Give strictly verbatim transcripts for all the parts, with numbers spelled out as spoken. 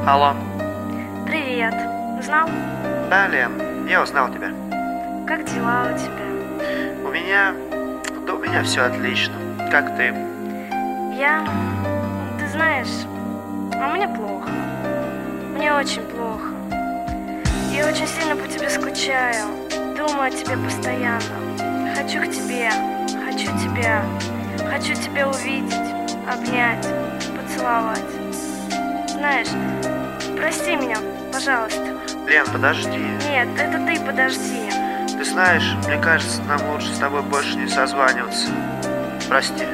Алло. Привет. Узнал? Да, Лен, я узнал тебя. Как дела у тебя? У меня... Да у меня все отлично. Как ты? Я... Ты знаешь, а мне плохо. Мне очень плохо. Я очень сильно по тебе скучаю. Думаю о тебе постоянно. Хочу к тебе. Хочу тебя. Хочу тебя увидеть, обнять, поцеловать. Знаешь, прости меня, пожалуйста. Лен, подожди. Нет, это ты подожди. Ты знаешь, мне кажется, нам лучше с тобой больше не созваниваться. Прости.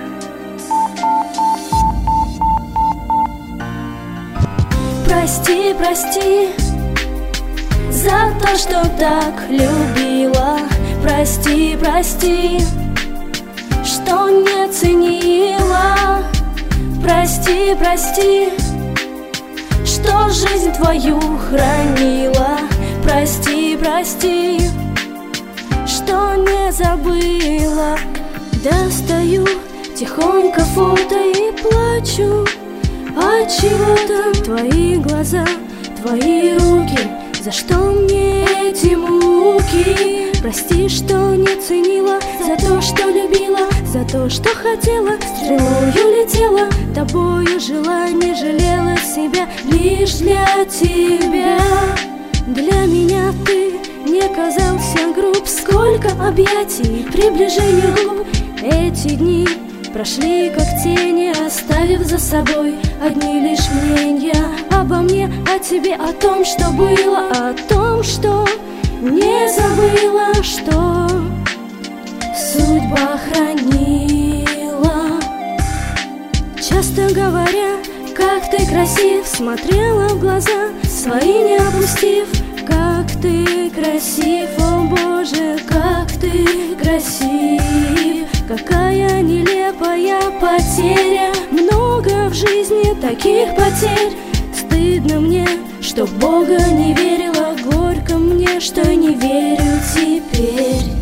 Прости, прости за то, что так любила. Прости, прости, что не ценила. Прости, прости, что жизнь твою хранила. Прости, прости, что не забыла. Достаю тихонько фото и плачу. Отчего-то твои глаза, твои руки, за что мне эти муки? Прости, что не ценила, за то, что любила, за то, что хотела, стрелою летела, тобою жила, не жалела себя, лишь для тебя. Для меня ты не казался груб, сколько объятий, приближений губ. Эти дни прошли как тени, оставив за собой одни лишь мнения обо мне, о тебе, о том, что было, о том, что не забыла, что судьба хранила. Часто говоря, как ты красив, смотрела в глаза свои не опустив. Как ты красив, о Боже, как ты красив. Какая нелепая потеря, много в жизни таких потерь. Стыдно мне, что в Бога не верила, горько мне, что не верю теперь.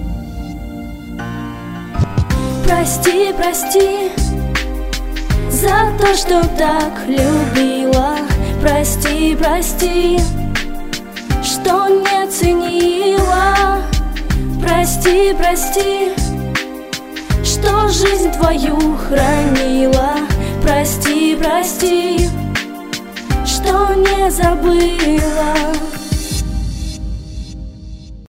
Прости, прости за то, что так любила. Прости, прости, что не ценила. Прости, прости, что жизнь твою хранила. Прости, прости, что не забыла.